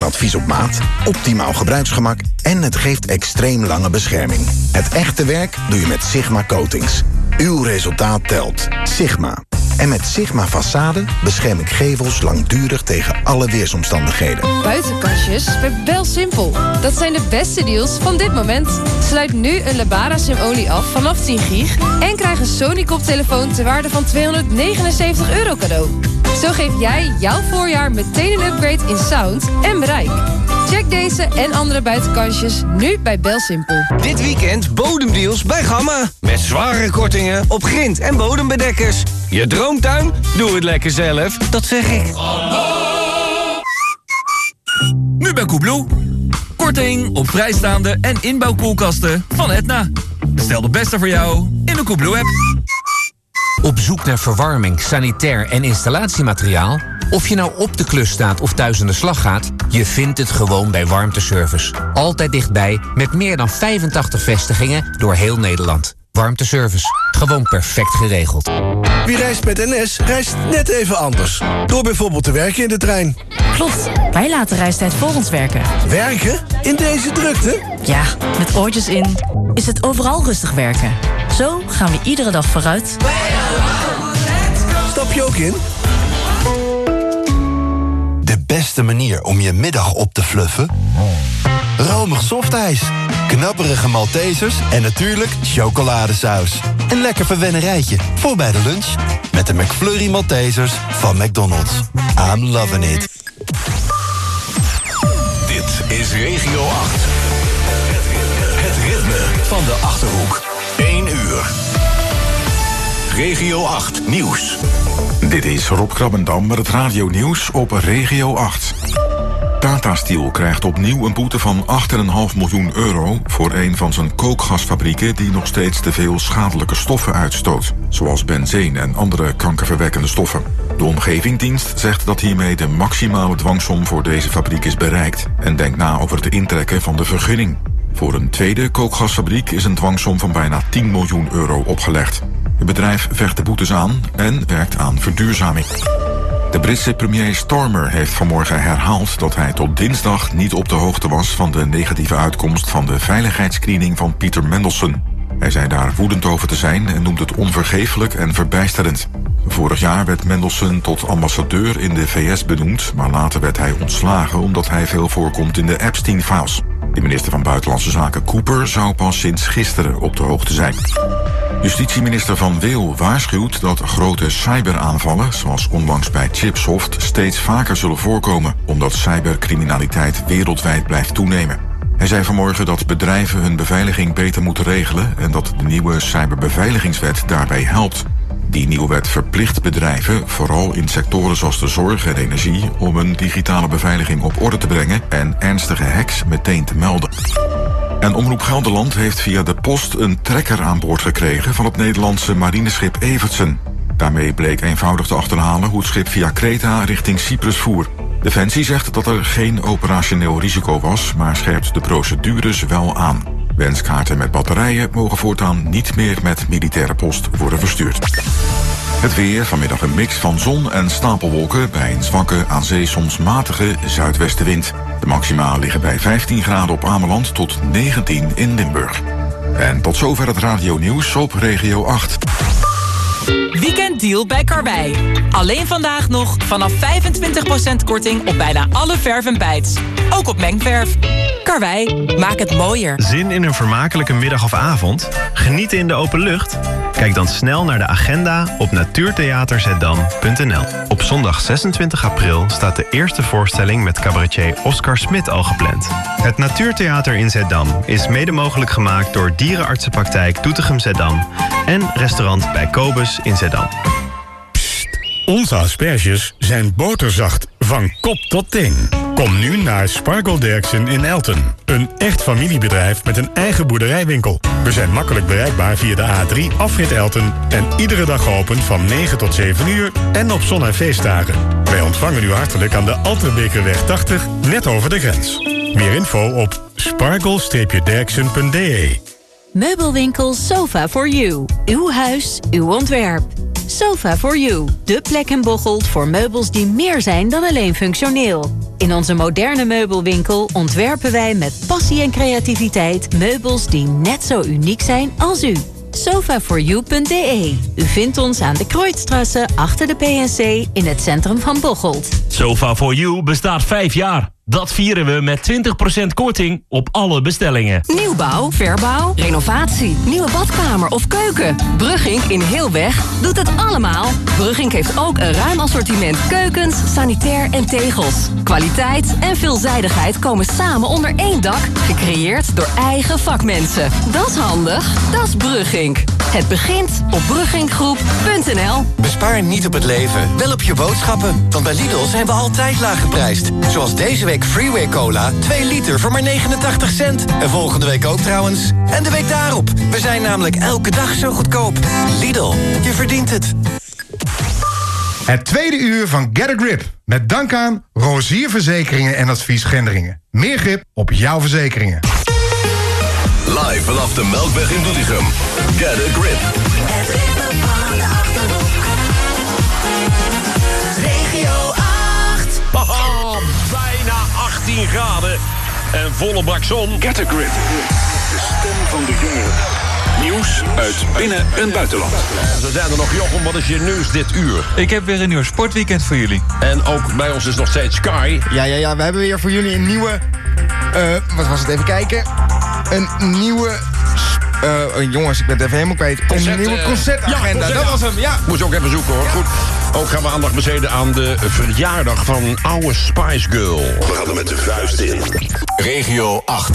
advies op maat, optimaal gebruiksgemak en het geeft extreem lange bescherming. Het echte werk doe je met Sigma Coatings. Uw resultaat telt. Sigma. En met Sigma Façade bescherm ik gevels langdurig tegen alle weersomstandigheden. Buitenkastjes bij BelSimpel. Dat zijn de beste deals van dit moment. Sluit nu een Lebara Sim-olie af vanaf 10 gig... en krijg een Sony-koptelefoon ter waarde van €279 cadeau. Zo geef jij jouw voorjaar meteen een upgrade in sound en bereik. Check deze en andere buitenkastjes nu bij BelSimpel. Dit weekend bodemdeals bij Gamma. Met zware kortingen op grind- en bodembedekkers. Je droomtuin? Doe het lekker zelf. Dat zeg ik. Nu bij Koebloe. Korting op vrijstaande en inbouwkoelkasten van Etna. Bestel de beste voor jou in de Koebloe-app. Op zoek naar verwarming, sanitair en installatiemateriaal? Of je nou op de klus staat of thuis aan de slag gaat, je vindt het gewoon bij Warmteservice. Altijd dichtbij, met meer dan 85 vestigingen door heel Nederland. Warmteservice. Gewoon perfect geregeld. Wie reist met NS, reist net even anders. Door bijvoorbeeld te werken in de trein. Klopt, wij laten reistijd voor ons werken. Werken? In deze drukte? Ja, met oortjes in is het overal rustig werken. Zo gaan we iedere dag vooruit. Stap je ook in? De beste manier om je middag op te fluffen? Romig softijs, knapperige Maltesers en natuurlijk chocoladesaus. Een lekker verwennerijtje voor bij de lunch. Met de McFlurry Maltesers van McDonald's. I'm loving it. Dit is Regio 8. Het ritme van de Achterhoek. 1 uur. Regio 8 Nieuws. Dit is Rob Krabbendam met het radionieuws op Regio 8. Tata Steel krijgt opnieuw een boete van €8,5 miljoen... voor een van zijn kookgasfabrieken die nog steeds te veel schadelijke stoffen uitstoot. Zoals benzine en andere kankerverwekkende stoffen. De Omgevingsdienst zegt dat hiermee de maximale dwangsom voor deze fabriek is bereikt... en denkt na over het intrekken van de vergunning. Voor een tweede kookgasfabriek is een dwangsom van bijna €10 miljoen opgelegd. Het bedrijf vecht de boetes aan en werkt aan verduurzaming. De Britse premier Starmer heeft vanmorgen herhaald dat hij tot dinsdag niet op de hoogte was van de negatieve uitkomst van de veiligheidsscreening van Peter Mandelson. Hij zei daar woedend over te zijn en noemt het onvergeeflijk en verbijsterend. Vorig jaar werd Mandelson tot ambassadeur in de VS benoemd, maar later werd hij ontslagen omdat hij veel voorkomt in de Epstein-files. De minister van Buitenlandse Zaken Cooper zou pas sinds gisteren op de hoogte zijn. Justitieminister Van Weel waarschuwt dat grote cyberaanvallen, zoals onlangs bij Chipsoft, steeds vaker zullen voorkomen, omdat cybercriminaliteit wereldwijd blijft toenemen. Hij zei vanmorgen dat bedrijven hun beveiliging beter moeten regelen en dat de nieuwe cyberbeveiligingswet daarbij helpt. Die nieuwe wet verplicht bedrijven, vooral in sectoren zoals de zorg en energie, om hun digitale beveiliging op orde te brengen en ernstige hacks meteen te melden. En Omroep Gelderland heeft via de post een trekker aan boord gekregen van het Nederlandse marineschip Evertsen. Daarmee bleek eenvoudig te achterhalen hoe het schip via Kreta richting Cyprus voer. Defensie zegt dat er geen operationeel risico was, maar scherpt de procedures wel aan. Wenskaarten met batterijen mogen voortaan niet meer met militaire post worden verstuurd. Het weer, vanmiddag een mix van zon en stapelwolken bij een zwakke, aan zee soms matige zuidwestenwind. De maxima liggen bij 15 graden op Ameland tot 19 in Limburg. En tot zover het radionieuws op Regio 8. Weekenddeal bij Karwei. Alleen vandaag nog vanaf 25% korting op bijna alle verf en bijts. Ook op mengverf. Karwei, maak het mooier. Zin in een vermakelijke middag of avond? Genieten in de open lucht? Kijk dan snel naar de agenda op natuurtheaterzeddam.nl. Op zondag 26 april staat de eerste voorstelling met cabaretier Oscar Smit al gepland. Het Natuurtheater in Zeddam is mede mogelijk gemaakt door Dierenartsenpraktijk Doetinchem Zeddam en restaurant Bij Kobus in Zeddam. Onze asperges zijn boterzacht van kop tot teen. Kom nu naar Sparkle Derksen in Elten. Een echt familiebedrijf met een eigen boerderijwinkel. We zijn makkelijk bereikbaar via de A3 afrit Elten en iedere dag geopend van 9 tot 7 uur en op zon- en feestdagen. Wij ontvangen u hartelijk aan de Alterbekerweg 80, net over de grens. Meer info op sparkle-derksen.de. Meubelwinkel Sofa for You. Uw huis, uw ontwerp. Sofa for You. De plek in Bocholt voor meubels die meer zijn dan alleen functioneel. In onze moderne meubelwinkel ontwerpen wij met passie en creativiteit meubels die net zo uniek zijn als u. Sofa4you.de. U vindt ons aan de Kreuzstrasse achter de PNC in het centrum van Bocholt. Sofa4you bestaat 5 jaar. Dat vieren we met 20% korting op alle bestellingen. Nieuwbouw, verbouw, renovatie, nieuwe badkamer of keuken. Bruggink in Heelweg doet het allemaal. Bruggink heeft ook een ruim assortiment keukens, sanitair en tegels. Kwaliteit en veelzijdigheid komen samen onder één dak. Gecreëerd door eigen vakmensen. Dat is handig, dat is Bruggink. Het begint op brugginkgroep.nl. Bespaar niet op het leven, wel op je boodschappen. Want bij Lidl zijn we altijd laag geprijsd. Zoals deze week Freeway Cola, 2 liter voor maar 89 cent. En volgende week ook trouwens. En de week daarop. We zijn namelijk elke dag zo goedkoop. Lidl, je verdient het. Het tweede uur van Get a Grip. Met dank aan Rozier Verzekeringen en Advies Gendringen. Meer grip op jouw verzekeringen. Live vanaf de Melkweg in Doetinchem. Get a Grip. Regio 8. Haha, bijna 18 graden en volle bak zon. Get a Grip. De stem van de jongeren. Nieuws uit binnen- en buitenland. Ze zijn er nog, Jochem, wat is je nieuws dit uur? Ik heb weer een nieuw sportweekend voor jullie. En ook bij ons is nog steeds Sky. Ja, we hebben weer voor jullie een nieuwe... wat was het? Even kijken. Een nieuwe... jongens, ik ben het even helemaal kwijt. Een nieuwe concertagenda, dat was hem, ja. Moest je ook even zoeken, hoor. Goed. Ook gaan we aandacht besteden aan de verjaardag van een oude Spice Girl. We gaan er met de vuist in. Regio 8.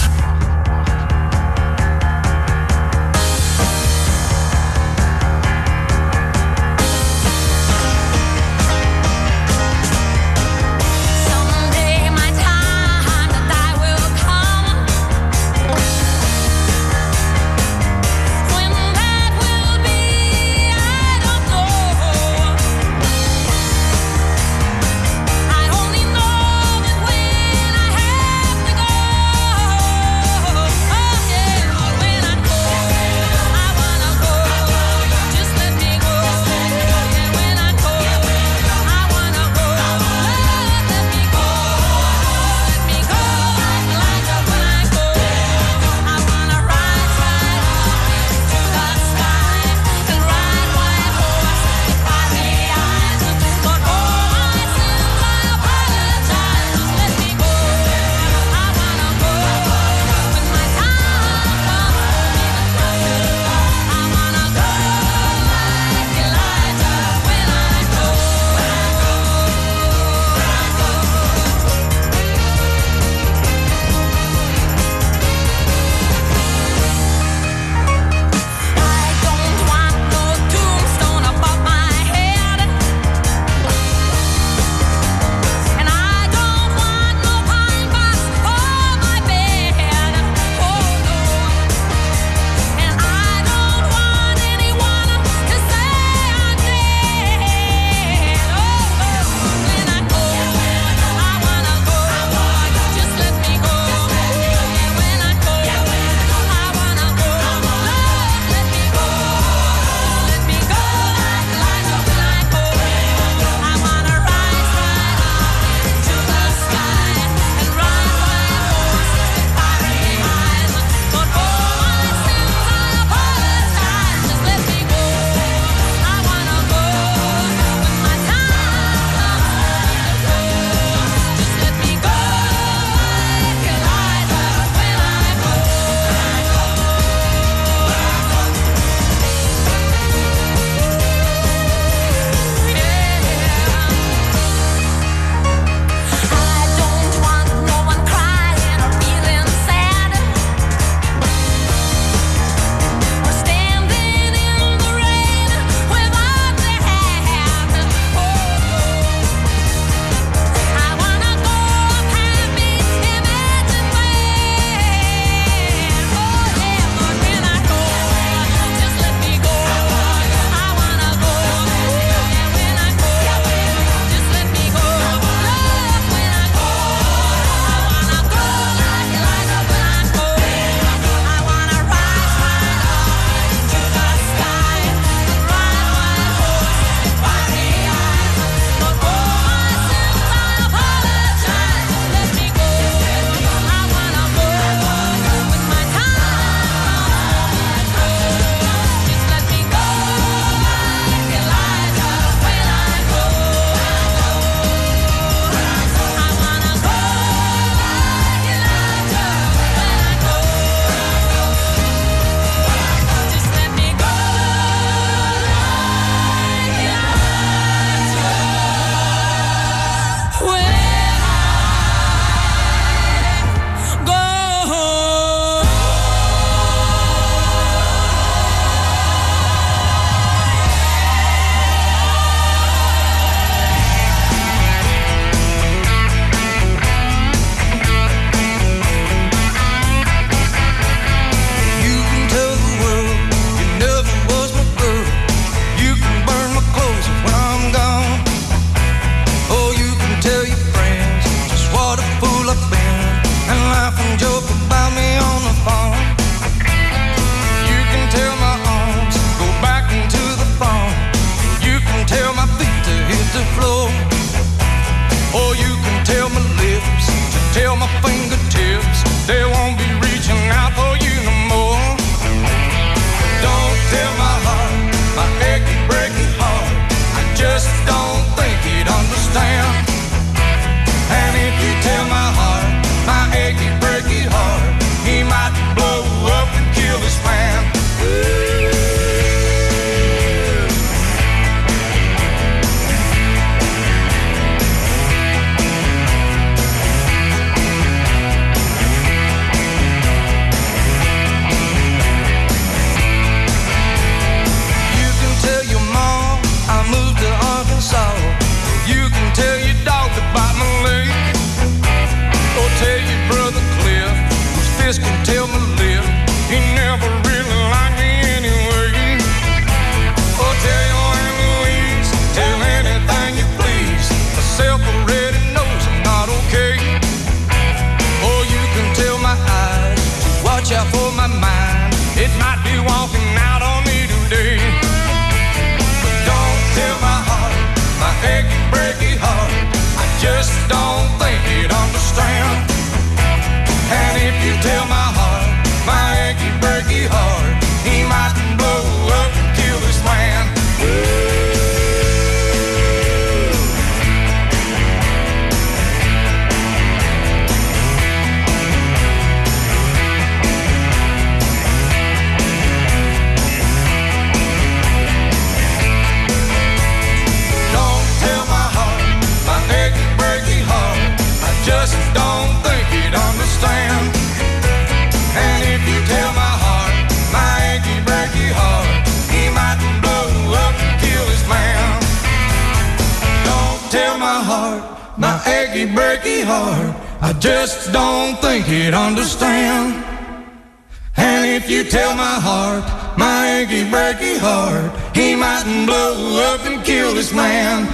achy, breaky heart, I just don't think he'd understand. And if you tell my heart, my achy, breaky heart, he mightn't blow up and kill this man.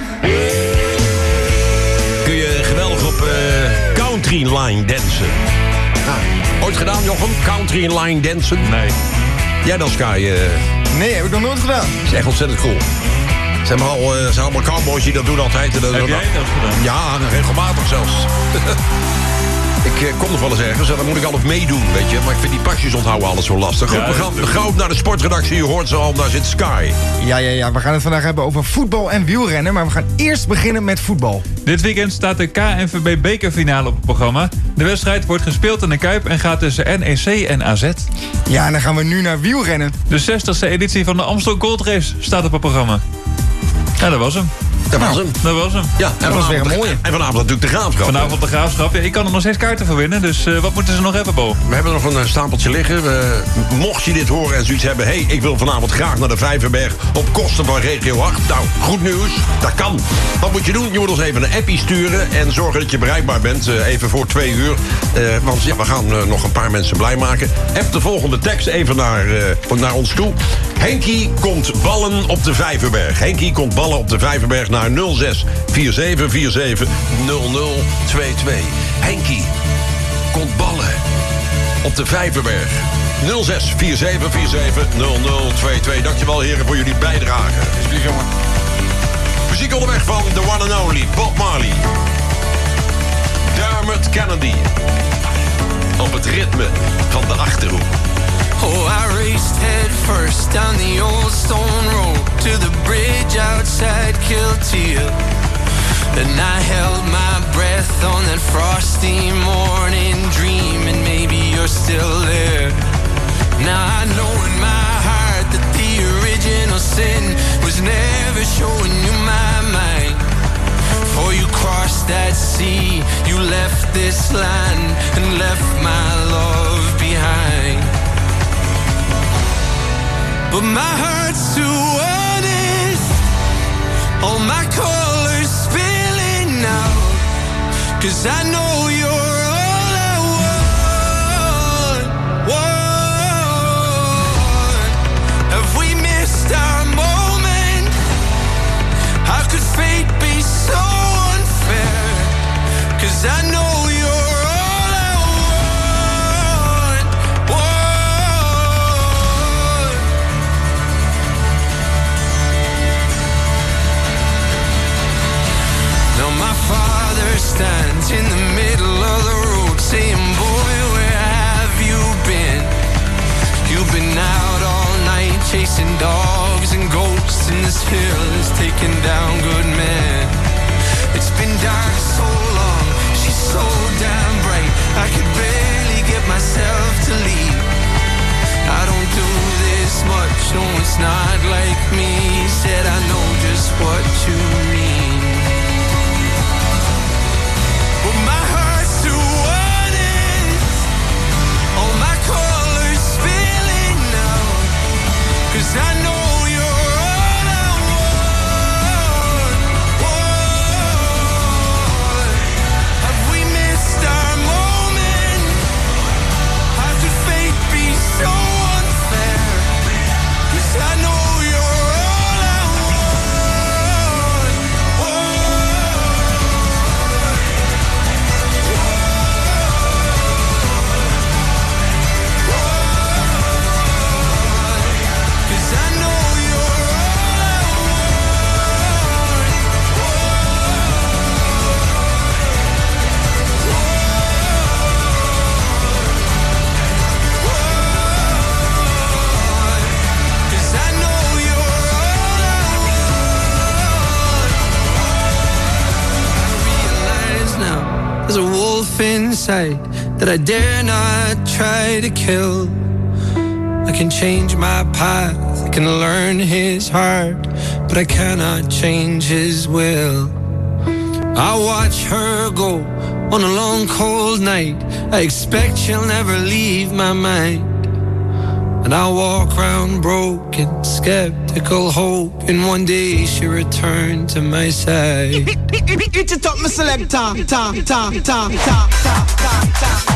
Kun je geweldig op country line dansen. Ooit gedaan, Jochem? Country line dansen? Nee. Jij dan, Sky? Nee, heb ik nog nooit gedaan. Dat is echt ontzettend cool. Zijn allemaal cowboys die dat doen altijd. Heb jij dat gedaan? Ja, regelmatig zelfs. Ik kom nog wel eens ergens en dan moet ik altijd meedoen, weet je. Maar ik vind die pasjes onthouden alles zo lastig. Goed, we gaan gauw naar de sportredactie. Je hoort ze al, daar zit Sky. Ja, we gaan het vandaag hebben over voetbal en wielrennen. Maar we gaan eerst beginnen met voetbal. Dit weekend staat de KNVB bekerfinale op het programma. De wedstrijd wordt gespeeld in de Kuip en gaat tussen NEC en AZ. Ja, en dan gaan we nu naar wielrennen. De 60e editie van de Amstel Gold Race staat op het programma. Ja, dat was hem. Dat was hem. Ja, en dat was weer een mooie. En vanavond natuurlijk de Graafschap. Vanavond de Graafschap. Ja, ik kan er nog 6 kaarten voor winnen, dus wat moeten ze nog hebben, Bo? We hebben nog een stapeltje liggen. Mocht je dit horen en zoiets hebben... ik wil vanavond graag naar de Vijverberg op kosten van Regio 8. Nou, goed nieuws. Dat kan. Wat moet je doen? Je moet ons even een appie sturen... en zorgen dat je bereikbaar bent, even voor 2 uur. Want ja, we gaan nog een paar mensen blij maken. App de volgende tekst even naar ons toe. Henkie komt ballen op de Vijverberg. Henkie komt ballen op de Vijverberg naar 06 4747 0022. Henkie komt ballen op de Vijverberg. 06 4747 0022. Dankjewel heren voor jullie bijdrage. Alsjeblieft, jongen. Muziek onderweg van The One and Only Bob Marley. Dermot Kennedy. Op het ritme van de Achterhoek. Oh, I raced head first down the old stone road to the bridge outside Kilteal. And I held my breath on that frosty morning, dreaming maybe you're still there. Now I know in my heart that the original sin was never showing you my mind. For you crossed that sea, you left this land and left my love behind. But my heart's too honest, all my colors spilling out, 'cause I know you're all I want. Have we missed our moment? How could fate be so unfair? 'Cause I know you're all I want. Now my father stands in the middle of the road saying, boy, where have you been? You've been out all night chasing dogs and ghosts, and this hill is taking down good men. It's been dark so long, she's so damn bright, I could barely get myself to leave. I don't do this much, no, it's not like me. Said I know just what you mean. But my heart's too honest, all my colors spilling out, 'cause I know you're all I want. Have we missed our moment? How could fate be so unfair? 'Cause I know you're all I want. 'Cause I know you're all I want. 'Cause I know you're all I want. I realize now there's a wolf inside that I dare not try to kill. I can change my path, I can learn his heart, but I cannot change his will. I watch her go on a long cold night, I expect she'll never leave my mind. And I walk around broken, skeptical, hoping one day she'll return to my side. It's a top, my selector. Ta, ta, ta, ta, ta, ta, ta, ta.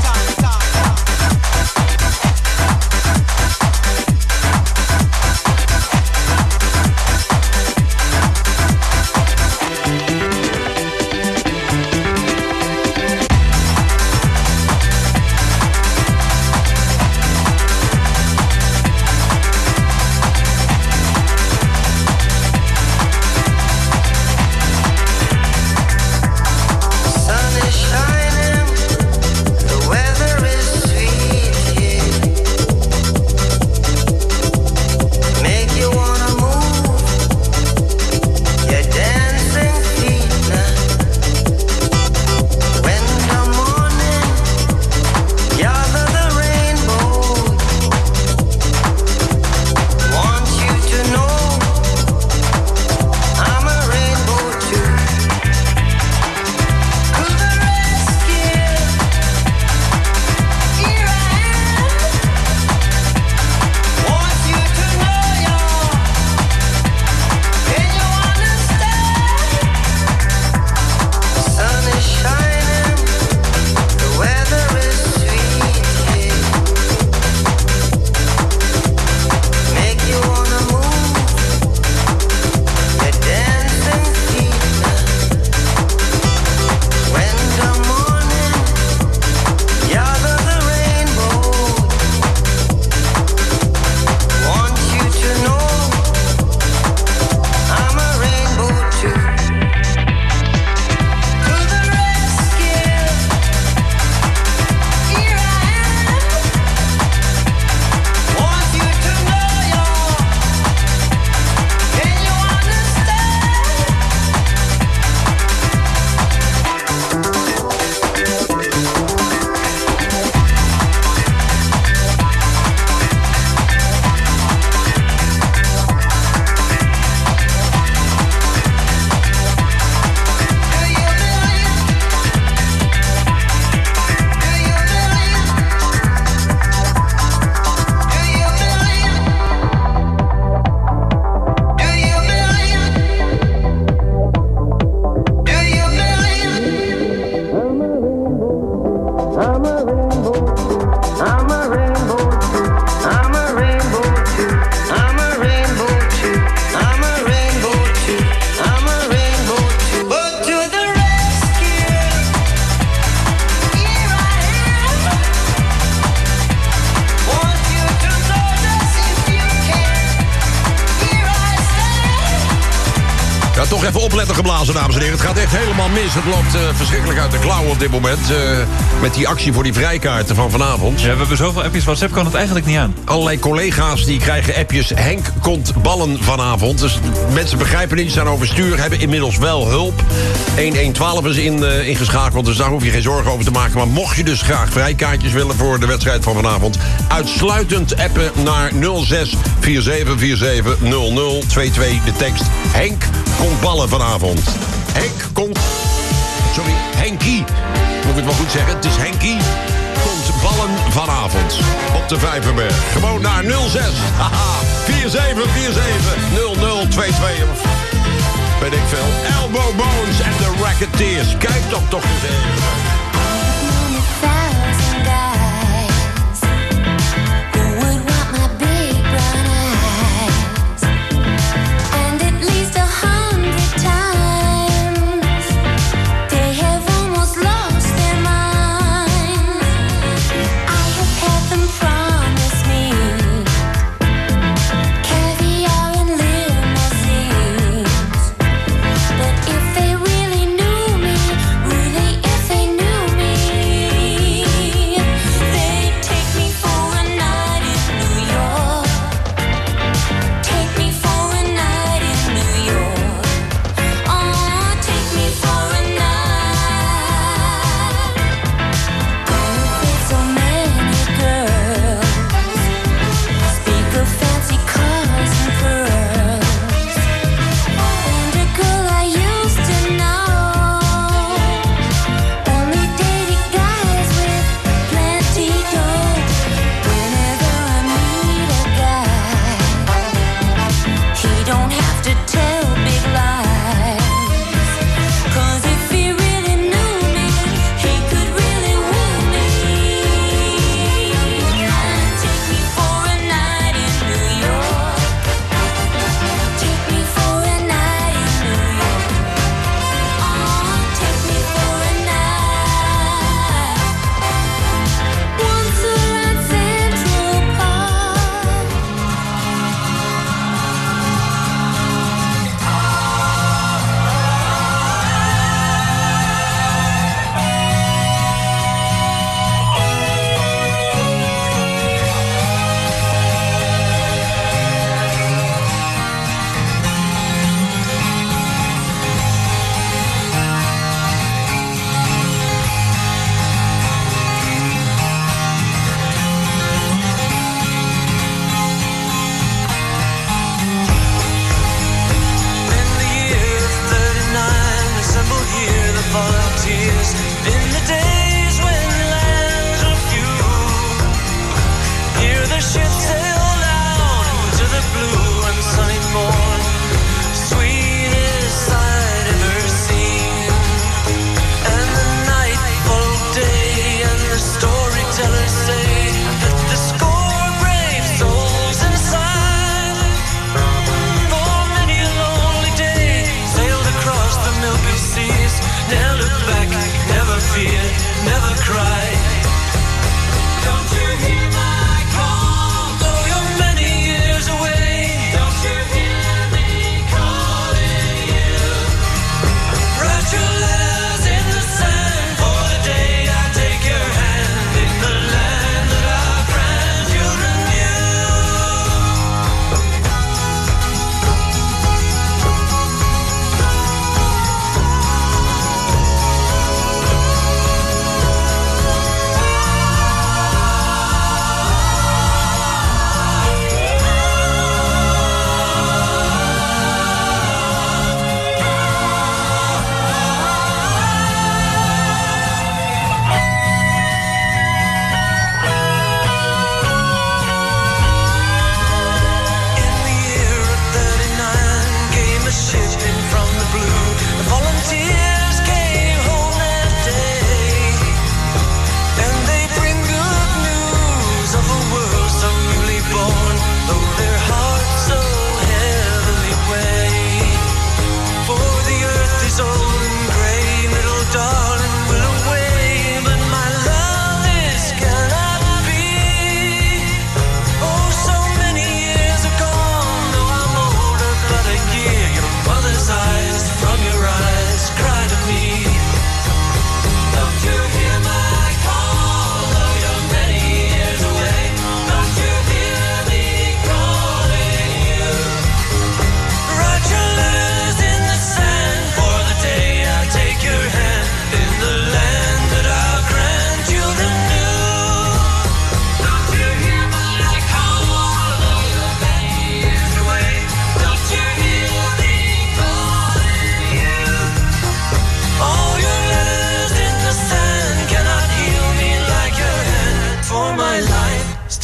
Toch even opletten geblazen, dames en heren. Het gaat echt helemaal mis. Het loopt verschrikkelijk uit de klauwen op dit moment. Met die actie voor die vrijkaarten van vanavond. Ja, we hebben zoveel appjes. WhatsApp kan het eigenlijk niet aan. Allerlei collega's die krijgen appjes. Henk komt ballen vanavond. Dus mensen begrijpen niet, staan overstuur. Hebben inmiddels wel hulp. 1112 is ingeschakeld. Dus daar hoef je geen zorgen over te maken. Maar mocht je dus graag vrijkaartjes willen voor de wedstrijd van vanavond, uitsluitend appen naar 06 4747 0022. De tekst Henk komt ballen vanavond. Henkie. Moet ik het wel goed zeggen? Het is Henkie. Komt ballen vanavond. Op de Vijverberg. Gewoon naar 06 4747 0022. Weet ik veel. Elbow Bones en de Racketeers. Kijk toch eens even. If they really knew me, really if they knew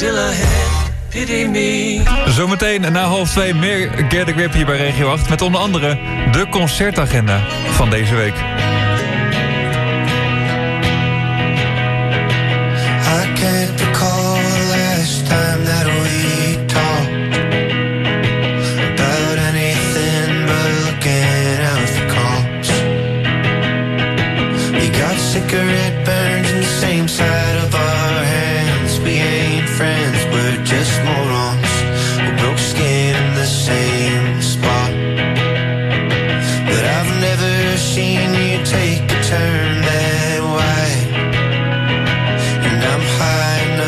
still ahead, pity me. Zometeen na 1:30 meer Get a Grip hier bij Regio 8... met onder andere de concertagenda van deze week. I can't recall the last time that we talked about anything but looking out for calls. We got cigarette burns in the same side of our hands. We ain't friends, we're just morons. We broke skin in the same spot. But I've never seen you take a turn that wide. And I'm high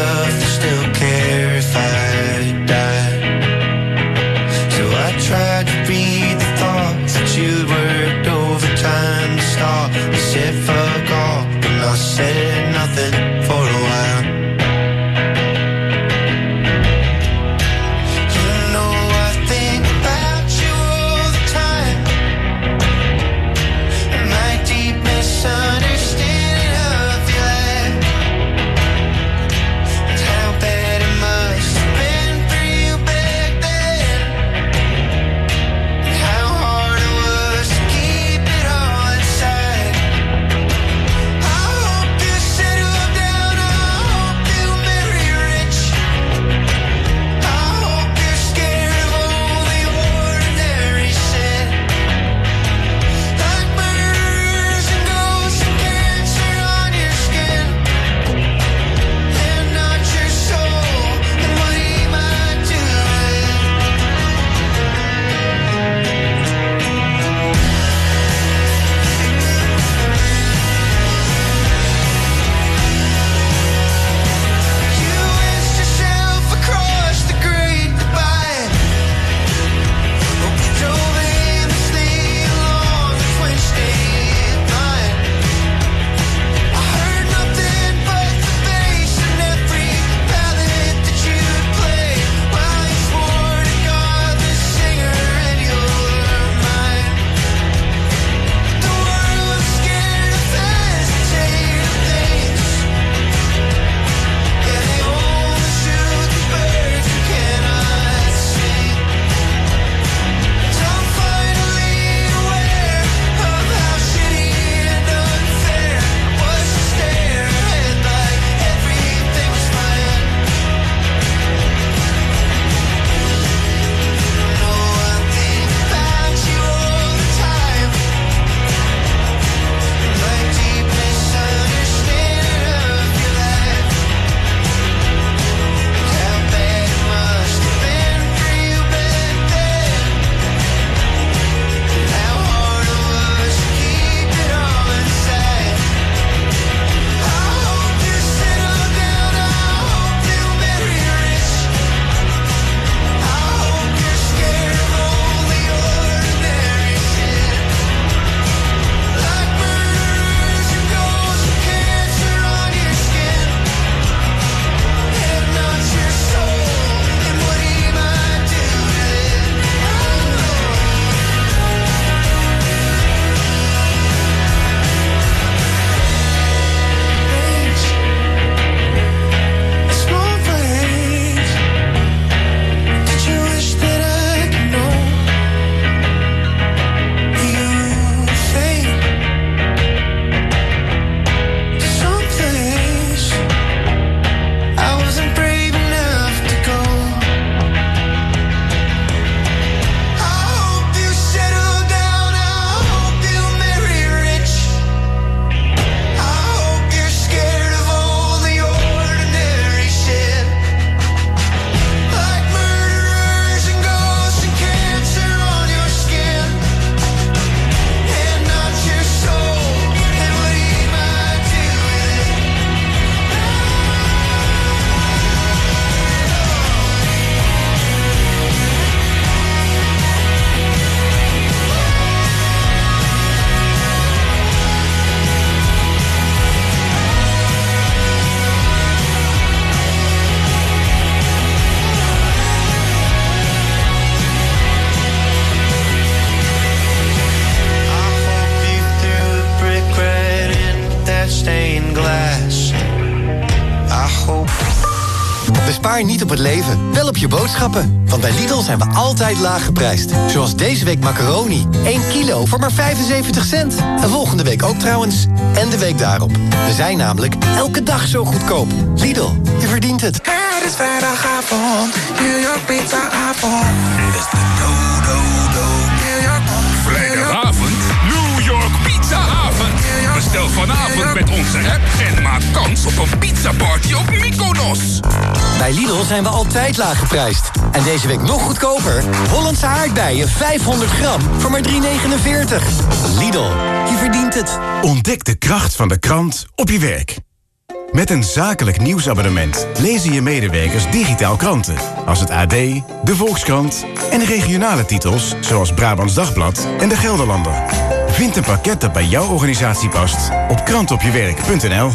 Bespaar niet op het leven, wel op je boodschappen. Want bij Lidl zijn we altijd laag geprijsd. Zoals deze week macaroni. 1 kilo voor maar 75 cent. En volgende week ook trouwens. En de week daarop. We zijn namelijk elke dag zo goedkoop. Lidl, je verdient het. Het is vrijdagavond, New York pizza avond. Het is de New York. Vrijdagavond, New York pizza avond. Bestel vanavond met onze app en maak kans op een pizza party op Mykonos. Bij Lidl zijn we altijd laag geprijsd. En deze week nog goedkoper. Hollandse aardbeien 500 gram voor maar €3,49. Lidl, je verdient het. Ontdek de kracht van de krant op je werk. Met een zakelijk nieuwsabonnement lezen je medewerkers digitaal kranten. Als het AD, de Volkskrant en regionale titels zoals Brabants Dagblad en de Gelderlander. Vind een pakket dat bij jouw organisatie past op krantopjewerk.nl.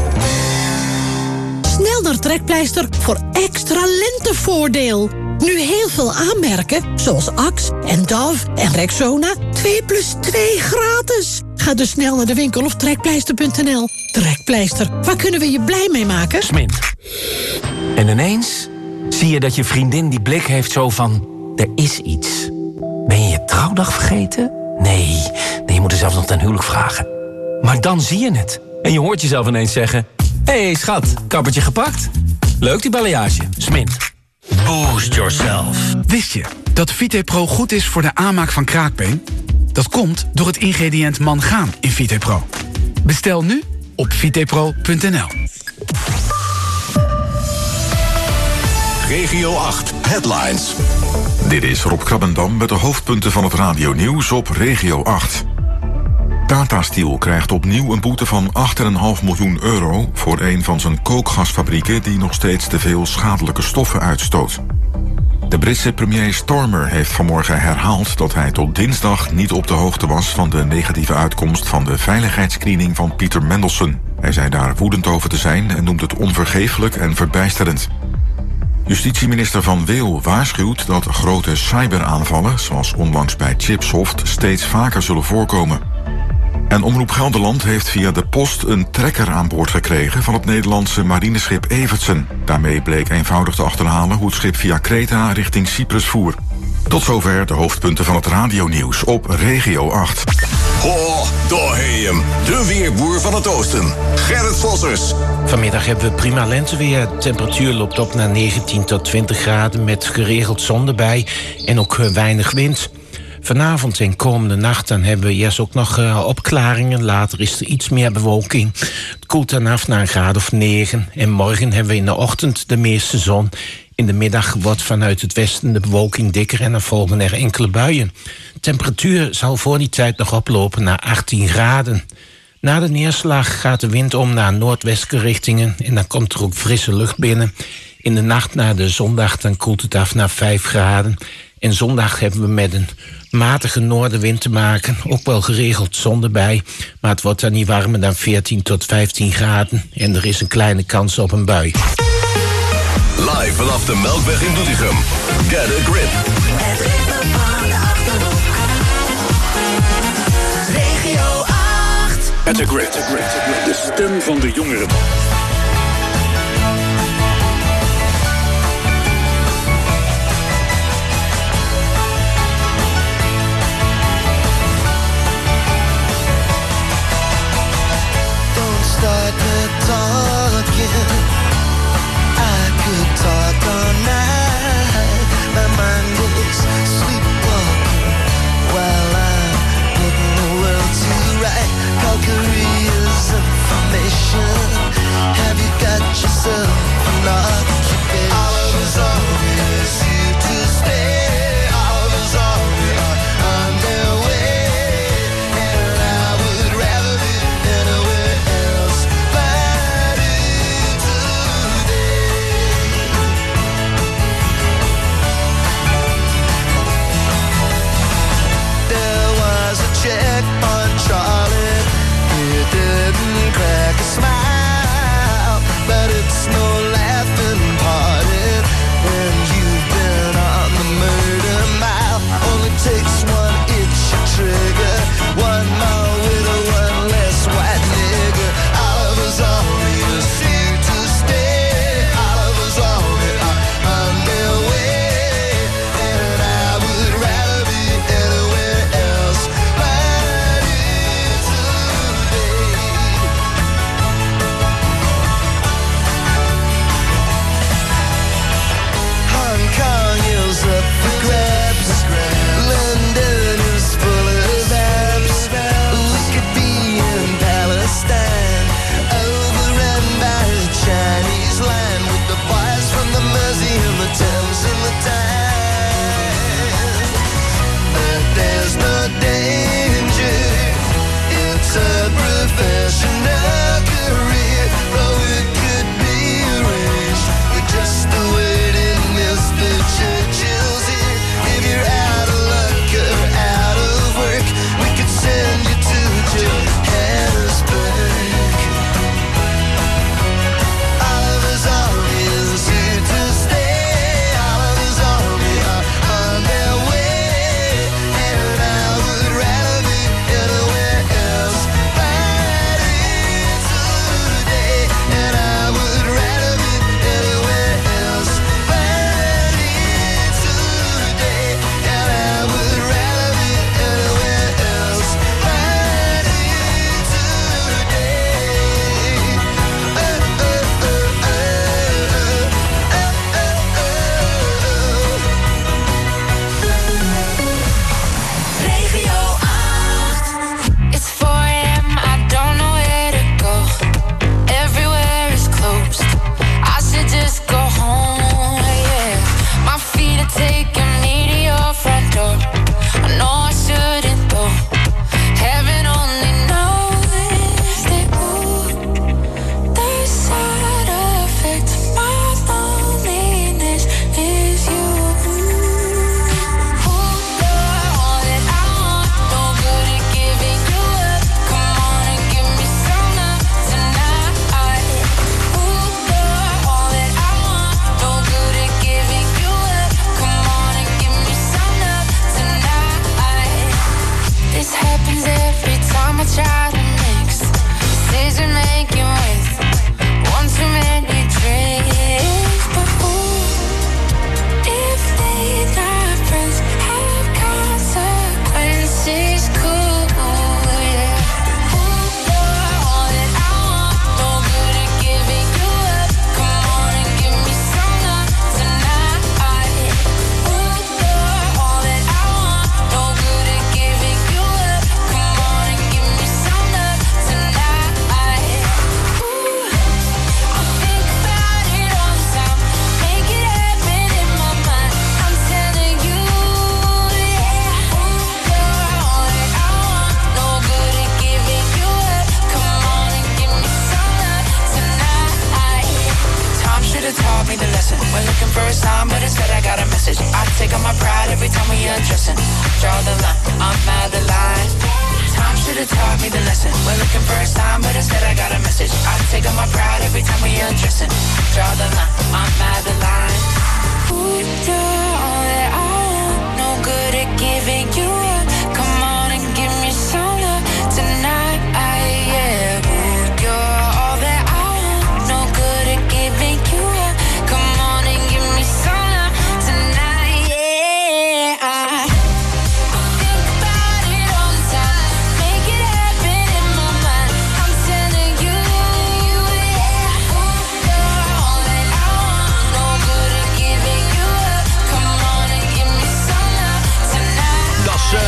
Snel naar Trekpleister voor extra lentevoordeel. Nu heel veel aanmerken, zoals Axe en Dove en Rexona. 2+2 gratis. Ga dus snel naar de winkel of trekpleister.nl. Trekpleister, waar kunnen we je blij mee maken? Smint. En ineens zie je dat je vriendin die blik heeft zo van... er is iets. Ben je je trouwdag vergeten? Nee, je moet er zelfs nog ten huwelijk vragen. Maar dan zie je het. En je hoort jezelf ineens zeggen... Hé, schat, kappertje gepakt? Leuk die balayage. Smint. Boost yourself. Wist je dat VitePro goed is voor de aanmaak van kraakbeen? Dat komt door het ingrediënt mangaan in VitePro. Bestel nu op vitepro.nl. Regio 8 Headlines. Dit is Rob Krabbendam met de hoofdpunten van het radionieuws op Regio 8. Tata Steel krijgt opnieuw een boete van €8,5 miljoen... voor een van zijn kookgasfabrieken die nog steeds te veel schadelijke stoffen uitstoot. De Britse premier Starmer heeft vanmorgen herhaald dat hij tot dinsdag niet op de hoogte was van de negatieve uitkomst van de veiligheidsscreening van Peter Mandelson. Hij zei daar woedend over te zijn en noemt het onvergeeflijk en verbijsterend. Justitieminister Van Weel waarschuwt dat grote cyberaanvallen, zoals onlangs bij Chipsoft, steeds vaker zullen voorkomen. En Omroep Gelderland heeft via de post een trekker aan boord gekregen van het Nederlandse marineschip Evertsen. Daarmee bleek eenvoudig te achterhalen hoe het schip via Kreta richting Cyprus voer. Tot zover de hoofdpunten van het radionieuws op Regio 8. Ho, daar heet hem. De weerboer van het oosten. Gerrit Vossers. Vanmiddag hebben we prima lenteweer. De temperatuur loopt op naar 19 tot 20 graden met geregeld zon erbij en ook weinig wind. Vanavond en komende nacht dan hebben we eerst ook nog opklaringen. Later is er iets meer bewolking. Het koelt dan af naar een graad of 9. En morgen hebben we in de ochtend de meeste zon. In de middag wordt vanuit het westen de bewolking dikker en dan volgen er enkele buien. De temperatuur zal voor die tijd nog oplopen naar 18 graden. Na de neerslag gaat de wind om naar noordwestelijke richtingen en dan komt er ook frisse lucht binnen. In de nacht naar de zondag dan koelt het af naar 5 graden. En zondag hebben we met een matige noordenwind te maken. Ook wel geregeld zon erbij. Maar het wordt dan niet warmer dan 14 tot 15 graden. En er is een kleine kans op een bui. Live vanaf de Melkweg in Doetinchem. Get a grip. Het ritme van de Achterhoek. Regio 8. Get a grip. De stem van de jongeren. Start the talking. I could talk all night. My mind goes sleepwalking while I'm putting the world to right. Calgary is information. have taught me the lesson. We're looking for a sign, but instead I got a message. I take on my pride every time we undressing. Draw the line, I'm Madeline. Time should have taught me the lesson. We're looking for a sign, but instead I got a message. I take on my pride every time we undressing. Draw the line, I'm Madeline. Ooh, you're all that I want. No good at giving you up. Come on and give me some love tonight. Yeah. Ooh, you're all that I want. No good at giving you up. Come on and give me some love tonight. Yeah. Think about it all the time. Make it happen in my mind. I'm telling you, yeah. Ooh, you're all that I want. No good at giving you up. Come on and give me some love tonight. Dat is,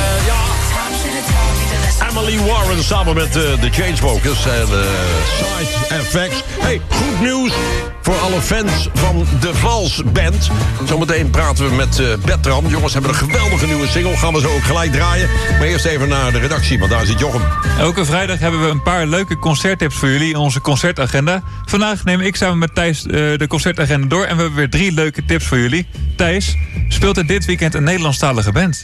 Emily Warren samen met de Chainsmokers en Side Effects. Hey, goed nieuws voor alle fans van de Vals Band. Zometeen praten we met Bertram. Jongens hebben een geweldige nieuwe single. Gaan we zo ook gelijk draaien. Maar eerst even naar de redactie, want daar zit Jochem. Elke vrijdag hebben we een paar leuke concerttips voor jullie in onze concertagenda. Vandaag neem ik samen met Thijs de concertagenda door en we hebben weer 3 leuke tips voor jullie. Thijs, speelt er dit weekend een Nederlandstalige band?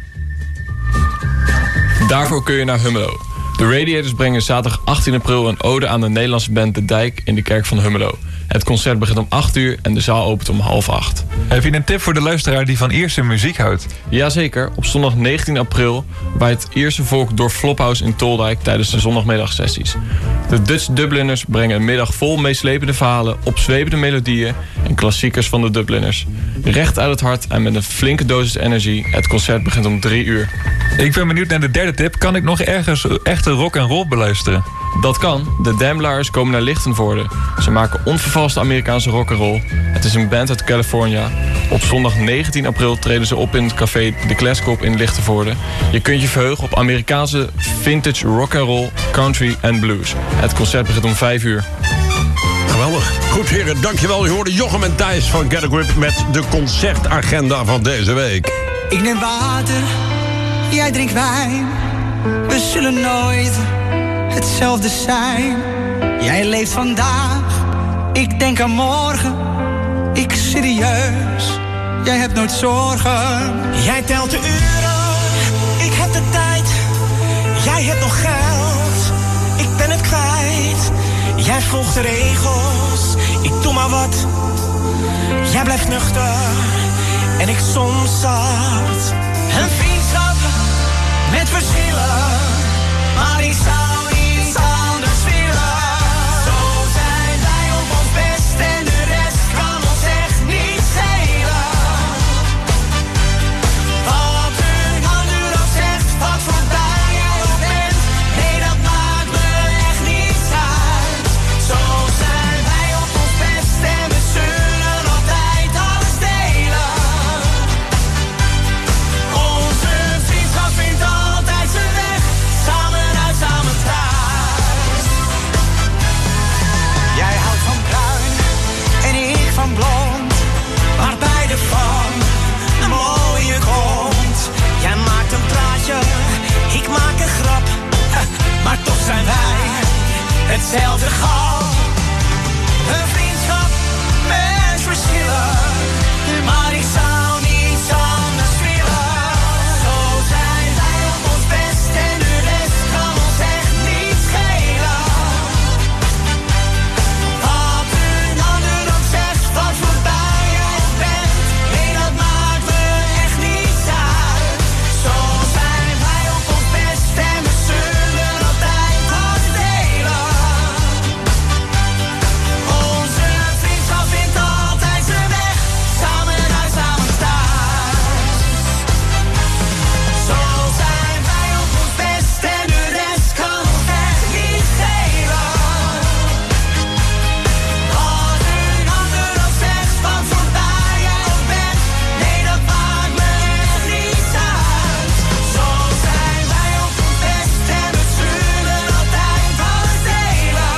Daarvoor kun je naar Hummelo. De Radiators brengen zaterdag 18 april een ode aan de Nederlandse band De Dijk in de kerk van Hummelo. Het concert begint om 8 uur en de zaal opent om 7:30. Heb je een tip voor de luisteraar die van Ierse muziek houdt? Jazeker, op zondag 19 april waait het Ierse volk door Flophouse in Toldijk tijdens de zondagmiddagsessies. De Dutch Dubliners brengen een middag vol meeslepende verhalen, opzwepende melodieën en klassiekers van de Dubliners. Recht uit het hart en met een flinke dosis energie. Het concert begint om 3 uur. Ik ben benieuwd naar de derde tip. Kan ik nog ergens echte rock en roll beluisteren? Dat kan. De Damblers komen naar Lichtenvoorde. Ze maken onvervalste Amerikaanse rock'n'roll. Het is een band uit California. Op zondag 19 april treden ze op in het café De Glaskop in Lichtenvoorde. Je kunt je verheugen op Amerikaanse vintage rock'n'roll, country en blues. Het concert begint om 5 uur. Geweldig. Goed heren, dankjewel. Je hoorde Jochem en Thijs van Get a Grip met de concertagenda van deze week. Ik neem water, jij drinkt wijn. We zullen nooit hetzelfde zijn. Jij leeft vandaag, ik denk aan morgen. Ik serieus, jij hebt nooit zorgen. Jij telt de uren, ik heb de tijd. Jij hebt nog geld, ik ben het kwijt. Jij volgt de regels, ik doe maar wat. Jij blijft nuchter en ik soms zat. Een vriendschap met verschillen, maar ik zou iets anders willen. Zo zijn wij op ons best en de rest kan ons echt niet schelen. Wat een ander ook zegt, wat voorbij jij ook bent, nee dat maakt me echt niets uit. Zo zijn wij op ons best en we zullen altijd alles delen. Onze vriendschap vindt altijd zijn weg, samen uit, samen thuis. Jij houdt van bruin en ik van blond, maar beide van een mooie kont. Jij maakt een praatje, ik maak een grap, maar toch zijn wij hetzelfde gal. Een vriendschap met verschillen, maar ik zou niets anders willen. Zo zijn wij op ons best en de rest kan ons echt niet schelen. Wat een ander ook zegt, wat voorbij jij ook bent, nee dat maakt me echt niets uit. Zo zijn wij op ons best en we zullen altijd alles delen. Onze vriendschap vindt altijd zijn weg, samen uit, samen thuis. Zo zijn wij op ons best en de rest kan ons echt niet schelen. Wat een ander ook zegt, wat voorbij jij ook bent, nee dat maakt me echt niets uit. Zo zijn wij op ons best en we zullen altijd alles delen.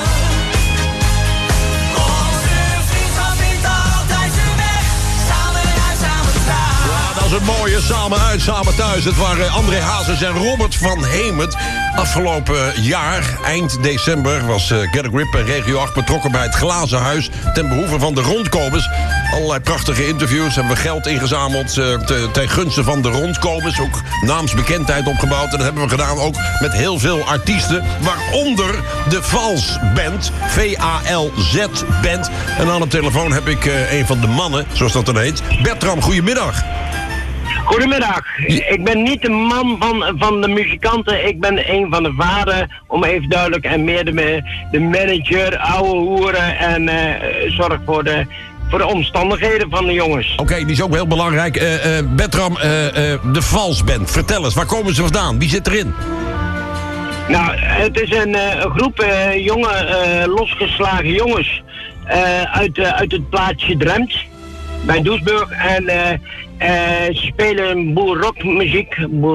Onze vriendschap vindt altijd zijn weg, samen uit, samen thuis. Ja, dat is een mooie. Samen uit, samen thuis. Het waren André Hazes en Robert van Hemert. Afgelopen jaar, eind december, was Get a Grip en Regio 8 betrokken bij het Glazen Huis ten behoeve van de rondkomers. Allerlei prachtige interviews, hebben we geld ingezameld ten gunste van de rondkomers. Ook naamsbekendheid opgebouwd. En dat hebben we gedaan ook met heel veel artiesten, waaronder de Vals Band, VALZ Band. En aan de telefoon heb ik een van de mannen, zoals dat dan heet. Bertram, goedemiddag. Goedemiddag. Ik ben niet de man van de muzikanten. Ik ben een van de vader, om even duidelijk, en meer de manager, ouwe hoeren en zorg voor de omstandigheden van de jongens. Oké, die is ook heel belangrijk. Bertram, de Vals Band. Vertel eens, waar komen ze vandaan? Wie zit erin? Nou, het is een groep jonge, losgeslagen jongens uit het plaatsje Drempt, bij Doesburg. En ze spelen boerrockmuziek,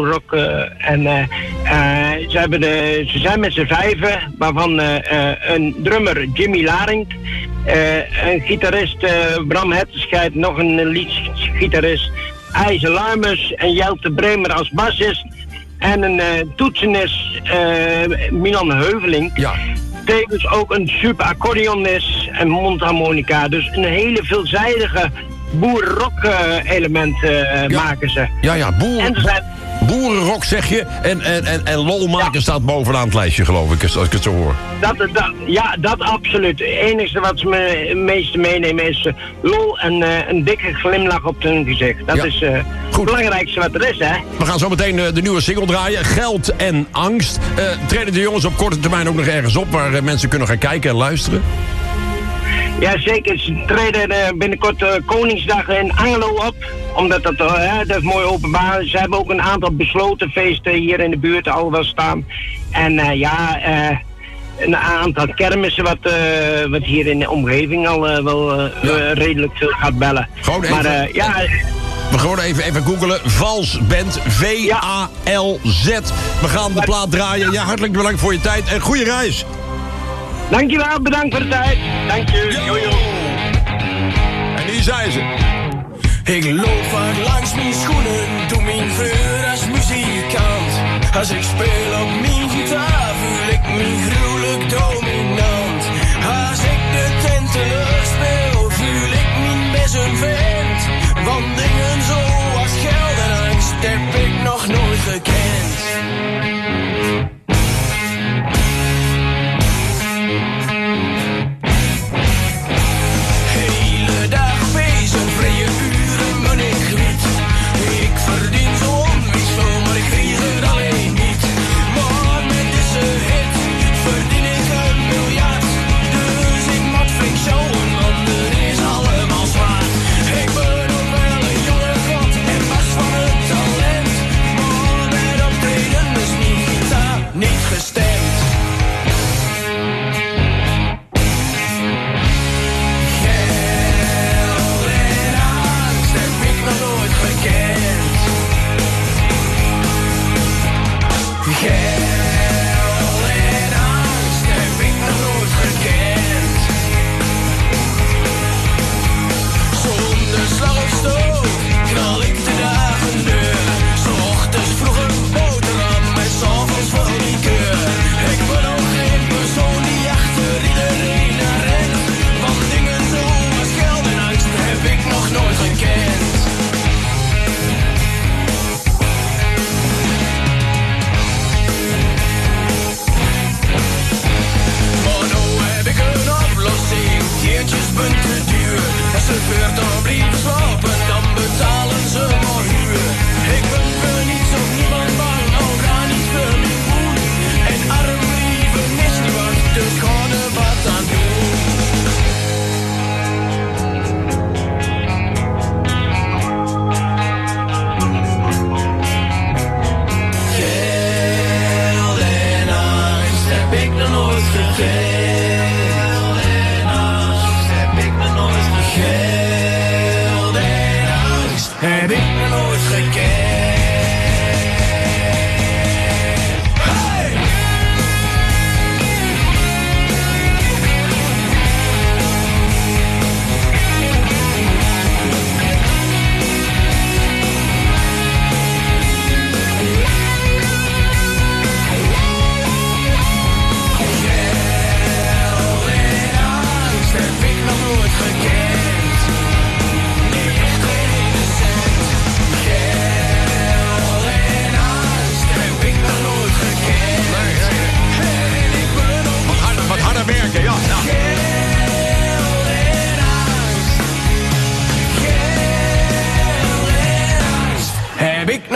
ze zijn met z'n 5, waarvan een drummer Jimmy Laring, een gitarist Bram Hetterscheid, nog een liedgitarist IJzer Luimers en Jelte Bremer als bassist en een toetsenist Milan Heuveling. Ja. Tevens ook een super accordeonist en mondharmonica. Dus een hele veelzijdige boerrock maken ze. Ja, boerenrock zeg je. En lol maken staat bovenaan het lijstje, geloof ik, als ik het zo hoor. Dat absoluut. Het enige wat ze me het meeste meenemen is lol en een dikke glimlach op hun gezicht. Dat is het belangrijkste wat er is, hè. We gaan zo meteen de nieuwe single draaien. Geld en angst. Treden de jongens op korte termijn ook nog ergens op waar mensen kunnen gaan kijken en luisteren? Ja, zeker. Ze treden binnenkort Koningsdag in Angelo op. Omdat dat is mooi openbaar. Ze hebben ook een aantal besloten feesten hier in de buurt al wel staan. En een aantal kermissen wat hier in de omgeving al wel redelijk veel gaat bellen. Gewoon even, we gewoon even googelen. Vals Band, VALZ. We gaan de plaat draaien. Ja, hartelijk bedankt voor je tijd en goede reis. Dankjewel, bedankt voor de tijd. Dank je. Jojo. En hier zijn ze. Ik loop vaak langs mijn schoenen, doe mijn vuur als muzikant. Als ik speel op mijn gitaar, voel ik me gruwelijk dominant. Als ik de tenteleur speel, voel ik me best een vent. Want dingen zoals geld en angst heb ik nog nooit gekend.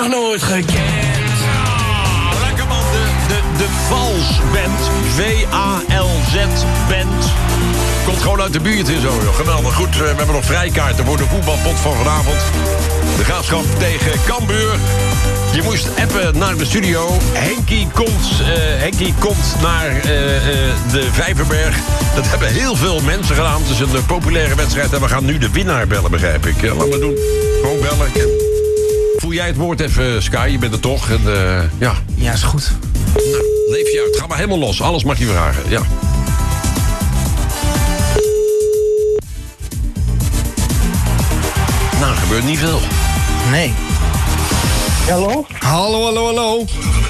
nog nooit gekend. Lekker man, de Vals Band. V-A-L-Z Band. Komt gewoon uit de buurt en zo, joh. Geweldig. Goed, we hebben nog vrijkaarten voor de voetbalpot van vanavond. De Graafschap tegen Cambuur. Je moest appen naar de studio. Henkie komt naar de Vijverberg. Dat hebben heel veel mensen gedaan. Het is een populaire wedstrijd. En we gaan nu de winnaar bellen, begrijp ik. Laten we doen. Gewoon bellen. Voel jij het woord even, Sky? Je bent er toch. En, ja. Ja, is goed. Nou, leef je uit. Ga maar helemaal los. Alles mag je vragen. Ja. Nou, er gebeurt niet veel. Nee. Hallo? Hallo.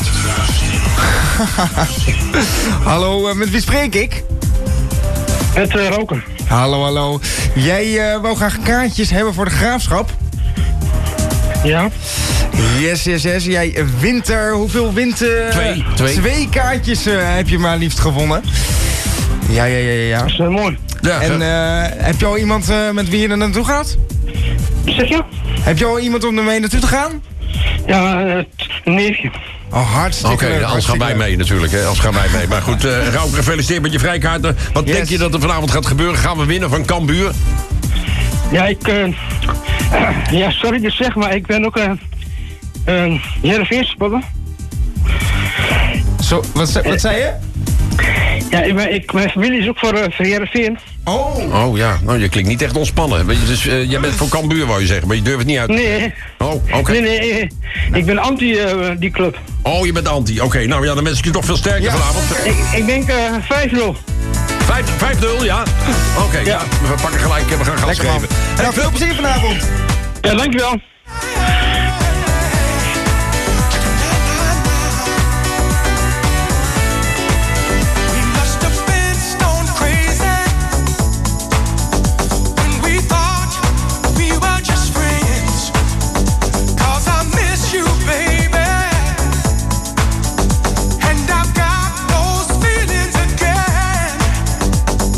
Hallo, met wie spreek ik? Met Roker. Hallo. Jij wou graag kaartjes hebben voor de Graafschap? Ja. Yes. Jij wint er, hoeveel wint? Twee kaartjes heb je maar liefst gewonnen. Ja. Dat is mooi. Ja, en heb je al iemand met wie je er naartoe gaat? Zeg je? Heb je al iemand om ermee naartoe te gaan? Ja, een neefje. Oh, hartstikke leuk. Oké, anders gaan wij mee natuurlijk. Hè. Maar goed, Rauw, gefeliciteerd met je vrijkaarten. Wat denk je dat er vanavond gaat gebeuren? Gaan we winnen van Cambuur? Ja, ja, sorry te zeggen, maar ik ben ook Heerenveen speler. Zo, wat zei je? Ja, mijn familie is ook voor Heerenveen. Oh ja, nou je klinkt niet echt ontspannen. Dus jij bent voor Cambuur, wou je zeggen, maar je durft het niet uit. Nee. Oh, oké. Nee, ik ben anti die club. Oh, je bent anti. Oké, nou ja, dan wens ik je toch veel sterker vanavond. Ik denk 5-0. 5-0, ja? Oké, ja. We pakken gelijk, we gaan gas geven. En veel plezier vanavond. Ja, dankjewel.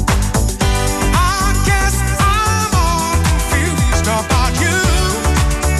About you.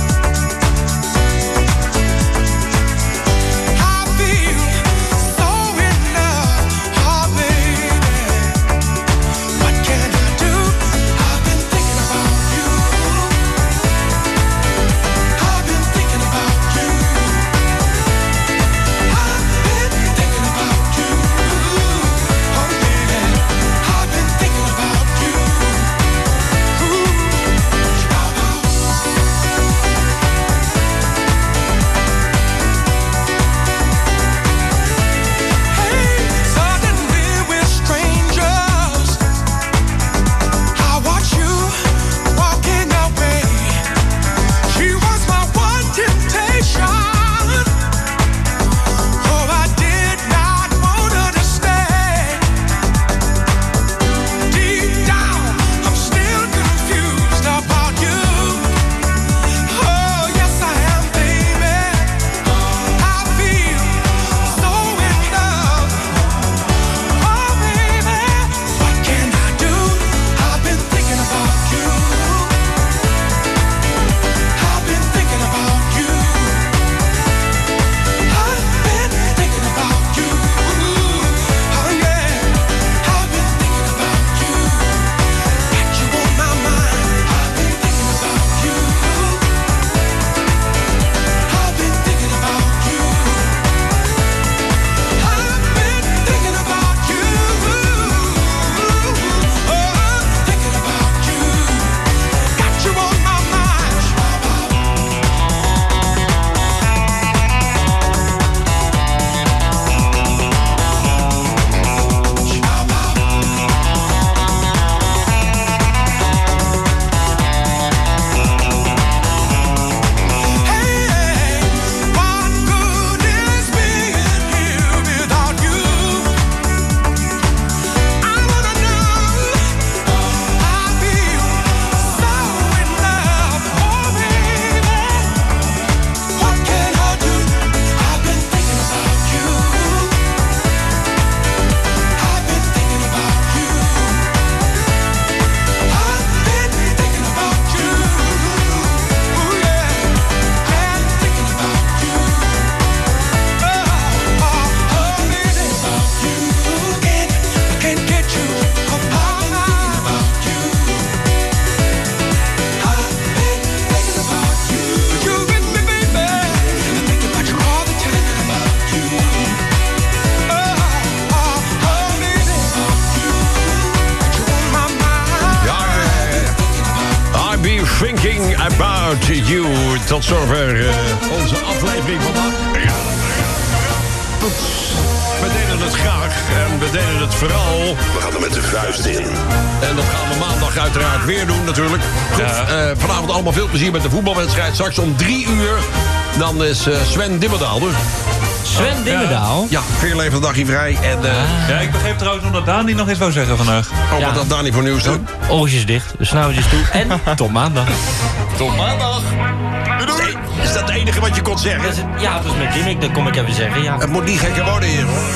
Thinking About You. Tot zover onze aflevering vandaag. We deden het graag en we deden het vooral. We gaan er met de vuist in. En dat gaan we maandag uiteraard weer doen natuurlijk. Goed, vanavond allemaal veel plezier met de voetbalwedstrijd. Straks om 3 uur. Dan is Sven Dimmerdaal dus. Sven Dimmerdaal? Ja, veerlevende dagje vrij. En, ja, ik begreep trouwens nog dat Dani nog iets wou zeggen vandaag. Oh, wat had Dani voor nieuws doen? Oortjes dicht, de snauwtjes toe en tot maandag. Tot maandag. Doei. Is dat het enige wat je kon zeggen? Ja, dat is mijn gimmick, dat kom ik even zeggen, ja. Het moet niet gekker worden hier, hoor.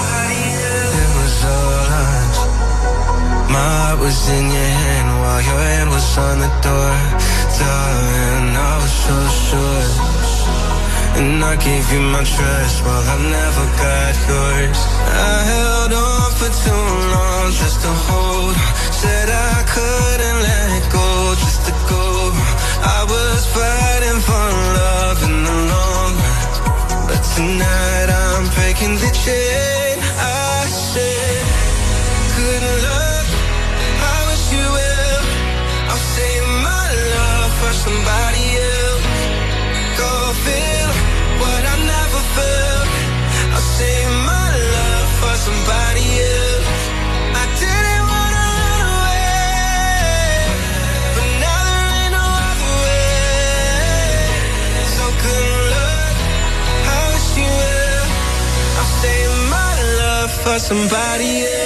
My heart was in your hand while your hand was on the door. Darling, I was so sure. And I gave you my trust while I never got yours. I held on for too long just to hold on. Said I couldn't let go just to go. I was fighting for love in the long run. But tonight I'm breaking the chain. I said, good luck, I wish you well. I'll save my love for somebody else. Go feel what I never felt. I'll save my love for somebody else. I didn't wanna run away, but now there ain't no other way. So good luck, I wish you well. I'll save my love for somebody else.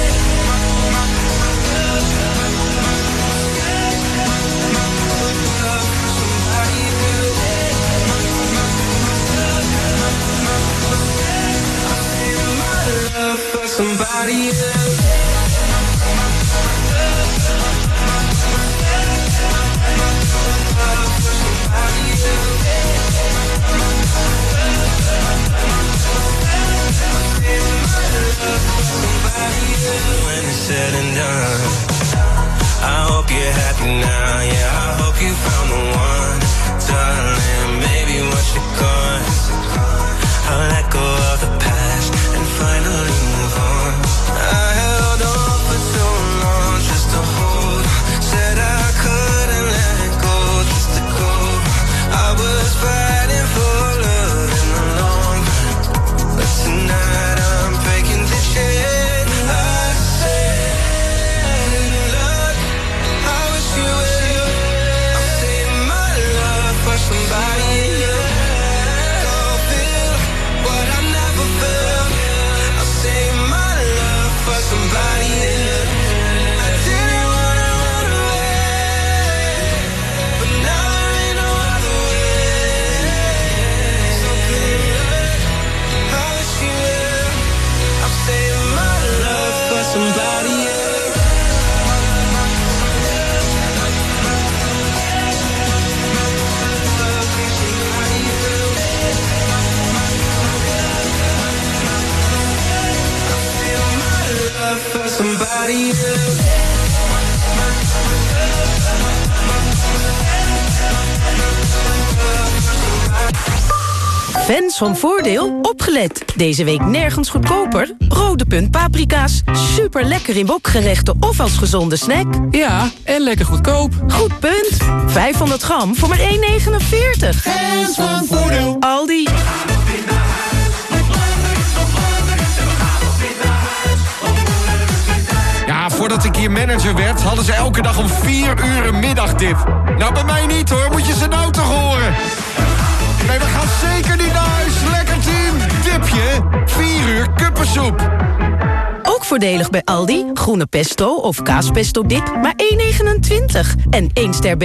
For somebody else. When it's said and done, I hope you're happy now. Yeah, I hope you found the one, darling. Maybe once you're gone, I'll let go of the past and finally move on. I held on for too long just to hold on. Said I couldn't let go just to go. I was fighting for love in the long run. But tonight I'm breaking the chain. I said, good luck, I wish you well. I'm saving my love for somebody else. Somebody else. I didn't wanna run away, but now there ain't no other way. So good luck, I wish you well. I'm saving my love for somebody else. For somebody else. Fans van Voordeel, opgelet. Deze week nergens goedkoper. Rode Punt paprika's. Super lekker in wokgerechten of als gezonde snack. Ja, en lekker goedkoop. Goed punt. 500 gram voor maar €1,49. Fans van Voordeel. Aldi. Ja, voordat ik hier manager werd, hadden ze elke dag om 4 uur een middagdip. Nou, bij mij niet hoor, moet je ze nou toch horen? Nee, we gaan zeker niet naar huis. Lekker team. Dipje, 4 uur kuppensoep. Ook voordelig bij Aldi. Groene pesto of kaaspesto dip, maar €1,29. En 1 ster